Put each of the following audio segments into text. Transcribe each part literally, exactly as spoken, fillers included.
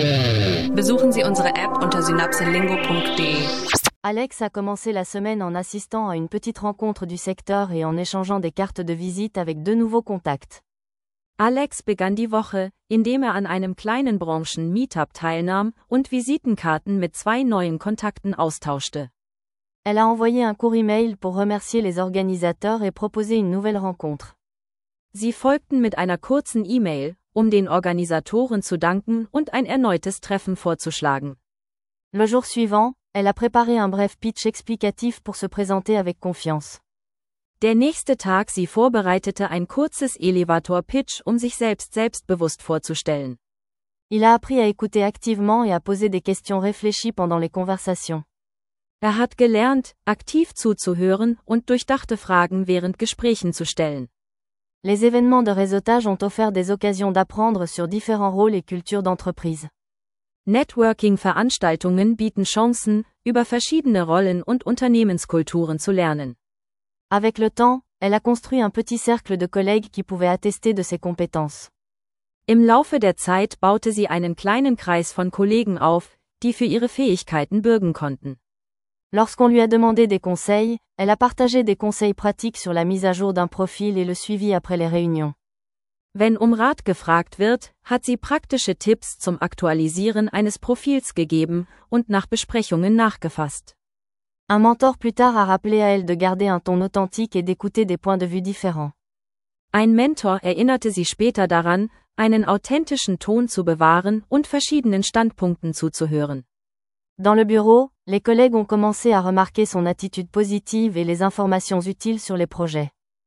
Besuchen Sie unsere App unter synapselingo punkt de. Alex a commencé la semaine en assistant à une petite rencontre du secteur et en échangeant des cartes de visite avec deux nouveaux contacts. Alex begann die Woche, indem er an einem kleinen Branchen-Meetup teilnahm und Visitenkarten mit zwei neuen Kontakten austauschte. Elle a envoyé un court email pour remercier les organisateurs et proposer une nouvelle rencontre. Sie folgten mit einer kurzen E-Mail, um den Organisatoren zu danken und ein erneutes Treffen vorzuschlagen. Le jour suivant, elle a préparé un bref pitch explicatif pour se présenter avec confiance. Der nächste Tag sie vorbereitete ein kurzes Elevator-Pitch, um sich selbst selbstbewusst vorzustellen. Il a appris à écouter activement et à poser des questions réfléchies pendant les conversations. Er hat gelernt, aktiv zuzuhören und durchdachte Fragen während Gesprächen zu stellen. Les événements de réseautage ont offert des occasions d'apprendre sur différents rôles et cultures d'entreprise. Networking-Veranstaltungen bieten Chancen, über verschiedene Rollen und Unternehmenskulturen zu lernen. Avec le temps, elle a construit un petit cercle de collègues qui pouvaient attester de ses compétences. Im Laufe der Zeit baute sie einen kleinen Kreis von Kollegen auf, die für ihre Fähigkeiten bürgen konnten. Lorsqu'on lui a demandé des conseils, elle a partagé des conseils pratiques sur la mise à jour d'un profil et le suivi après les réunions. Wenn um Rat gefragt wird, hat sie praktische Tipps zum Aktualisieren eines Profils gegeben und nach Besprechungen nachgefasst. Un mentor plus tard a rappelé à elle de garder un ton authentique et d'écouter des points de vue différents. Ein Mentor erinnerte sie später daran, einen authentischen Ton zu bewahren und verschiedenen Standpunkten zuzuhören. Dans le bureau, les collègues ont commencé à remarquer son attitude positive et les informations utiles sur les projets.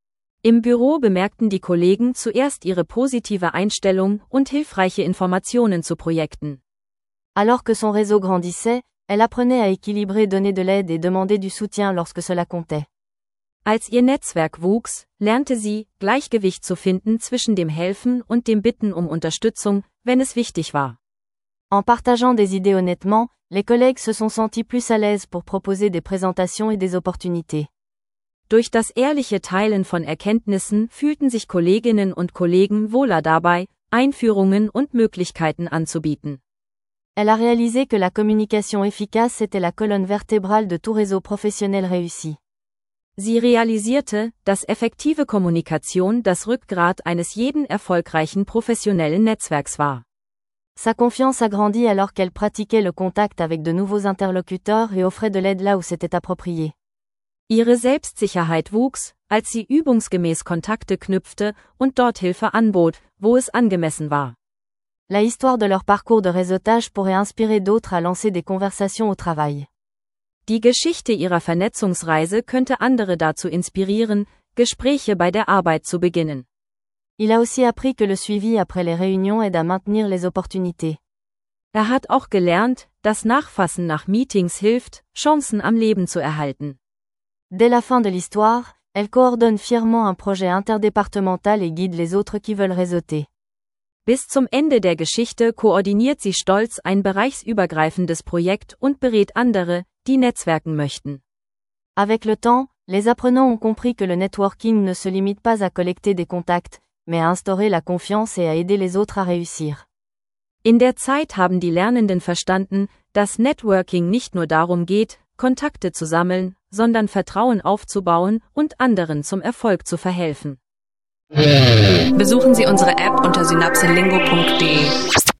Im Büro bemerkten die Kollegen zuerst ihre positive Einstellung und hilfreiche Informationen zu Projekten. Alors que son réseau grandissait, elle apprenait à équilibrer donner de l'aide et demander du soutien lorsque cela comptait. Als ihr Netzwerk wuchs, lernte sie, Gleichgewicht zu finden zwischen dem Helfen und dem Bitten um Unterstützung, wenn es wichtig war. En partageant des idées honnêtement, les collègues se sont sentis plus à l'aise pour proposer des présentations et des opportunités. Durch das ehrliche Teilen von Erkenntnissen fühlten sich Kolleginnen und Kollegen wohler dabei, Einführungen und Möglichkeiten anzubieten. Elle a réalisé que la communication efficace était la colonne vertébrale de tout réseau professionnel réussi. Sie realisierte, dass effektive Kommunikation das Rückgrat eines jeden erfolgreichen professionellen Netzwerks war. Sa confiance a grandi alors qu'elle pratiquait le contact avec de nouveaux interlocuteurs et offrait de l'aide là où c'était approprié. Ihre Selbstsicherheit wuchs, als sie übungsgemäß Kontakte knüpfte und dort Hilfe anbot, wo es angemessen war. La histoire de leur parcours de réseautage pourrait inspirer d'autres à lancer des conversations au travail. Die Geschichte ihrer Vernetzungsreise könnte andere dazu inspirieren, Gespräche bei der Arbeit zu beginnen. Il a aussi appris que le suivi après les réunions aide à maintenir les opportunités. Er hat auch gelernt, dass Nachfassen nach Meetings hilft, Chancen am Leben zu erhalten. Dès la fin de l'histoire, elle coordonne fièrement un projet interdépartemental et guide les autres qui veulent réseauter. Bis zum Ende der Geschichte koordiniert sie stolz ein bereichsübergreifendes Projekt und berät andere, die netzwerken möchten. Avec le temps, les apprenants ont compris que le networking ne se limite pas à collecter des contacts, mais à instaurer la confiance et à aider les autres à réussir. In der Zeit haben die Lernenden verstanden, dass Networking nicht nur darum geht, Kontakte zu sammeln, sondern Vertrauen aufzubauen und anderen zum Erfolg zu verhelfen. Besuchen Sie unsere App unter synapselingo punkt de.